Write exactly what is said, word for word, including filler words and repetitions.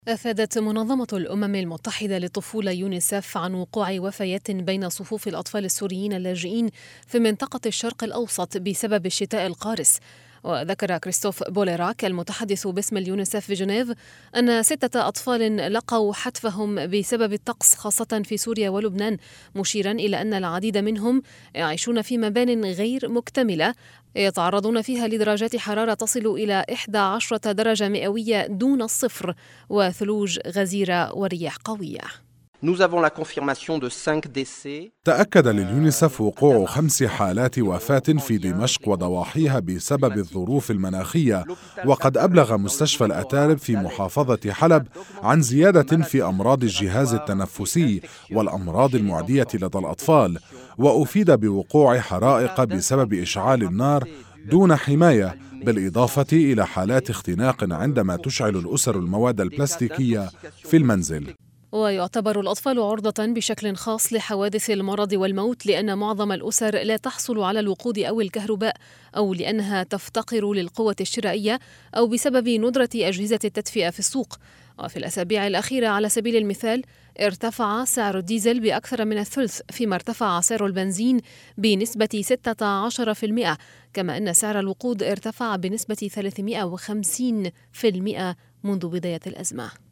أفادت منظمة الأمم المتحدة للطفولة يونيسف عن وقوع وفيات بين صفوف الأطفال السوريين اللاجئين في منطقة الشرق الأوسط بسبب الشتاء القارس. وذكر كريستوف بوليراك المتحدث باسم اليونيسف في جنيف أن ستة أطفال لقوا حتفهم بسبب الطقس خاصة في سوريا ولبنان، مشيرا إلى أن العديد منهم يعيشون في مبان غير مكتملة يتعرضون فيها لدرجات حرارة تصل إلى إحدى عشرة درجة مئوية دون الصفر وثلوج غزيرة ورياح قوية. تأكد لليونيسف وقوع خمس حالات وفاة في دمشق وضواحيها بسبب الظروف المناخية، وقد أبلغ مستشفى الأتارب في محافظة حلب عن زيادة في أمراض الجهاز التنفسي والأمراض المعدية لدى الأطفال، وأفيد بوقوع حرائق بسبب إشعال النار دون حماية، بالإضافة إلى حالات اختناق عندما تشعل الأسر المواد البلاستيكية في المنزل. ويعتبر الأطفال عرضة بشكل خاص لحوادث المرض والموت، لأن معظم الأسر لا تحصل على الوقود أو الكهرباء، أو لأنها تفتقر للقوة الشرائية، أو بسبب ندرة أجهزة التدفئة في السوق. وفي الأسابيع الأخيرة على سبيل المثال ارتفع سعر الديزل بأكثر من الثلث، فيما ارتفع سعر البنزين بنسبة ستة عشر بالمئة، كما أن سعر الوقود ارتفع بنسبة ثلاثمئة وخمسين بالمئة منذ بداية الأزمة.